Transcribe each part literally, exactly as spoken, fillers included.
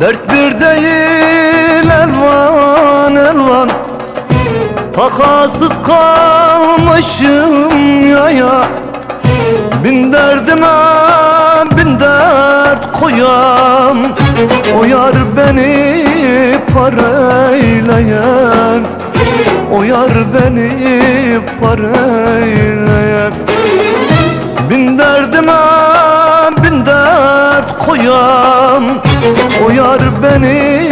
Dert bir değil elvan elvan, takasız kalmışım ya ya. Bin derdime bin dert koyam, o yar beni paraylayan, o yar beni paraylayan. Bin derdime bin dert koyam, o yar beni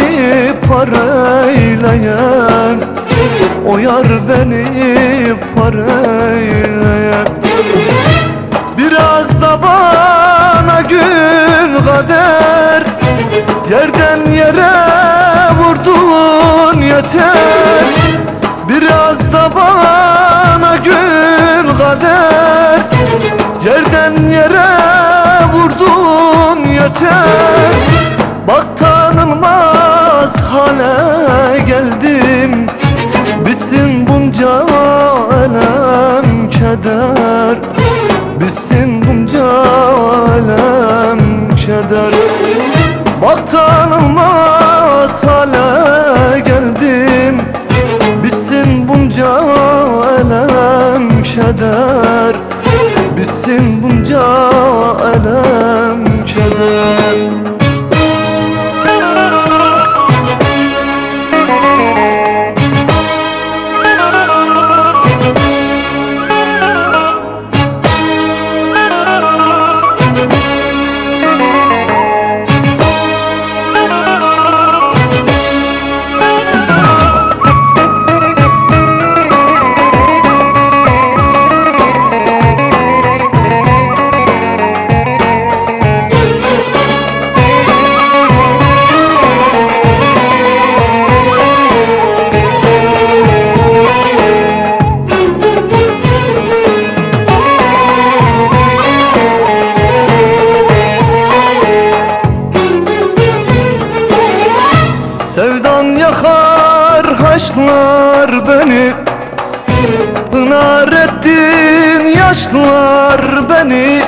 paraylayan, o yar beni paraylayan. Biraz da bana gün kader, yerden yere vurdun yeter. Biraz da bana gün kader, yerden yere vurdun yeter. Bak tanınmaz hale geldim, bitsin bunca elem keder, bitsin bunca elem keder. Bak tanınmaz hale geldim, bitsin bunca elem keder, bitsin bunca elem keder. Sevdan yakar haşlar beni, pınar ettin yaşlar beni.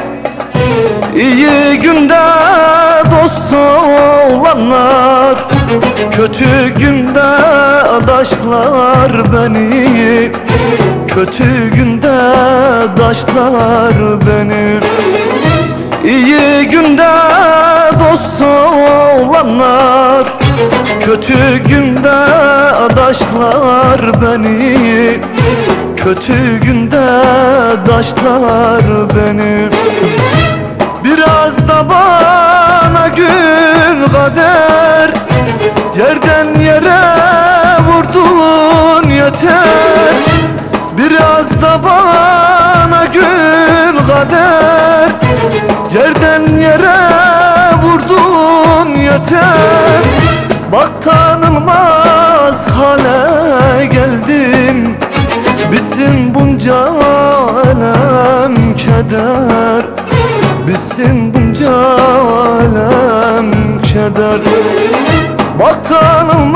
İyi günde dost olanlar, kötü günde adaşlar beni, kötü günde daşlar beni. İyi günde dost olanlar, kötü günde adaşlar beni, kötü günde daşlar beni. Biraz da bana gün kader, yerden yere vurdun yeter. Biraz da bana gün kader, yerden yere vurdun yeter. Bak tanınmaz hale geldim, bitsin bunca elem keder, bitsin bunca elem keder. Bak tanınmaz